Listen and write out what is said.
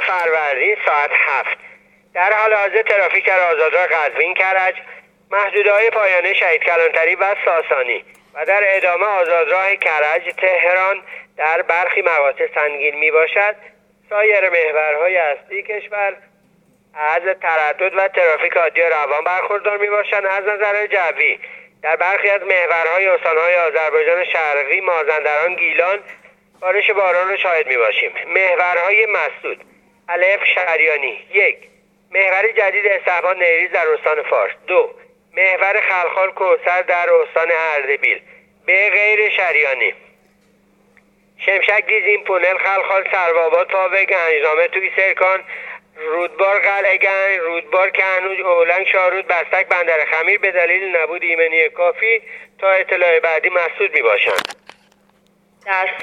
فروردین ساعت 7 در حال حاضر ترافیک در آزادراه قزوین کرج، محدوده‌های پایانه شهید کلانتری و ساسانی و در ادامه آزادراه کرج تهران در برخی مقاطع سنگین می باشد. سایر محورهای اصلی کشور از تردد و ترافیک عادی روان برخوردار می باشند. از نظر جوی در برخی از محورهای استانهای آذربایجان شرقی، مازندران، گیلان بارش باران را شاهد می باشیم. محورهای مسدود: الف شریانی 1 محور جدید استحبان نیریز در استان فارس 2 محور خلخال کوثر در استان اردبیل به غیر شریانی شمشک دیزین پونل خلخال سروآباد پاوه گنجنامه توی سرکان رودبار قلعه گنج رودبار کهنوج اولنگ شاهرود بستک بندر خمیر به دلیل نبود ایمنی کافی تا اطلاع بعدی مسدود می باشند.